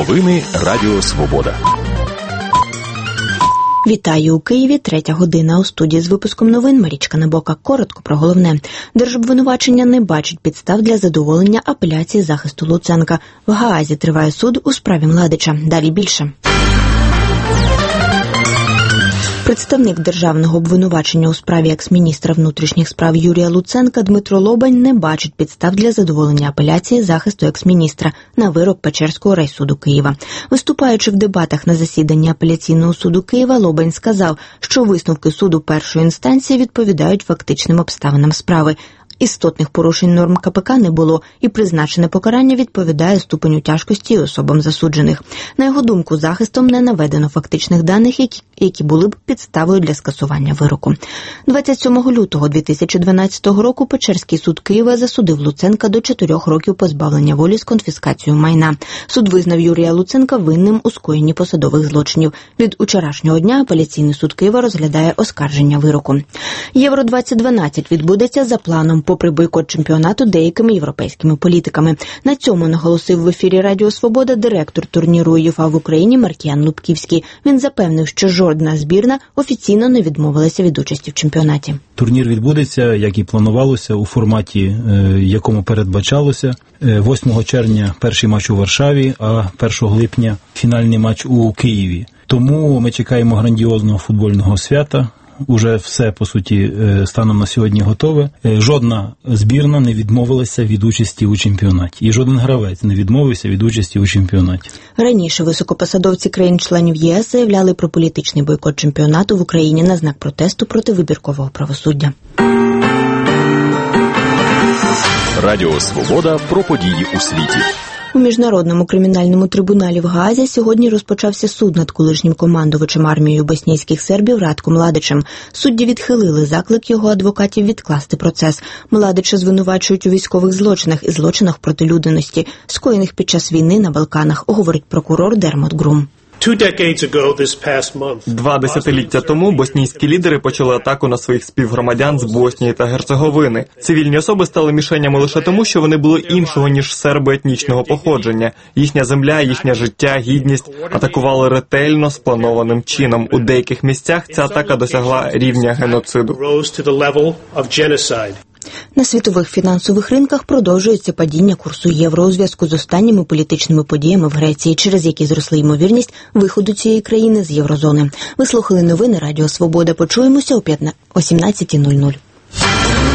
Новини Радіо Свобода. Вітаю у Києві, 3 година. У студії з випуском новин Марічка Набока. Коротко про головне. Держобвинувачення не бачить підстав для задоволення апеляції захисту Луценка. В Гаазі триває суд у справі Младича. Далі більше. Представник державного обвинувачення у справі екс-міністра внутрішніх справ Юрія Луценка Дмитро Лобань не бачить підстав для задоволення апеляції захисту екс-міністра на вирок Печерського райсуду Києва. Виступаючи в дебатах на засіданні апеляційного суду Києва, Лобань сказав, що висновки суду першої інстанції відповідають фактичним обставинам справи. Істотних порушень норм КПК не було, і призначене покарання відповідає ступеню тяжкості і особам засуджених. На його думку, захистом не наведено фактичних даних, які були б підставою для скасування вироку. 27 лютого 2012 року Печерський суд Києва засудив Луценка до 4 років позбавлення волі з конфіскацією майна. Суд визнав Юрія Луценка винним у скоєнні посадових злочинів. Від вчорашнього дня апеляційний суд Києва розглядає оскарження вироку. Євро-2012 відбудеться за планом, попри бойкот чемпіонату деякими європейськими політиками. На цьому наголосив в ефірі Радіо Свобода директор турніру УЄФА в Україні Маркіян Лубківський. Він запевнив, що жодна збірна офіційно не відмовилася від участі в чемпіонаті. Турнір відбудеться, як і планувалося, у форматі, якому передбачалося. 8 червня перший матч у Варшаві, а 1 липня фінальний матч у Києві. Тому ми чекаємо грандіозного футбольного свята. Уже все, по суті, станом на сьогодні готове. Жодна збірна не відмовилася від участі у чемпіонаті. І жоден гравець не відмовився від участі у чемпіонаті. Раніше високопосадовці країн-членів ЄС заявляли про політичний бойкот чемпіонату в Україні на знак протесту проти вибіркового правосуддя. Радіо Свобода про події у світі. У Міжнародному кримінальному трибуналі в Гаазі сьогодні розпочався суд над колишнім командувачем армією боснійських сербів Радком Младичем. Судді відхилили заклик його адвокатів відкласти процес. Младича звинувачують у військових злочинах і злочинах проти людяності, скоєних під час війни на Балканах, говорить прокурор Дермот Грум. 2 десятиліття тому боснійські лідери почали атаку на своїх співгромадян з Боснії та Герцеговини. Цивільні особи стали мішенями лише тому, що вони були іншого, ніж серби етнічного походження. Їхня земля, їхнє життя, гідність атакували ретельно, спланованим чином. У деяких місцях ця атака досягла рівня геноциду. На світових фінансових ринках продовжується падіння курсу євро у зв'язку з останніми політичними подіями в Греції, через які зросла ймовірність виходу цієї країни з єврозони. Ви слухали новини Радіо Свобода. Почуємося о 17:00.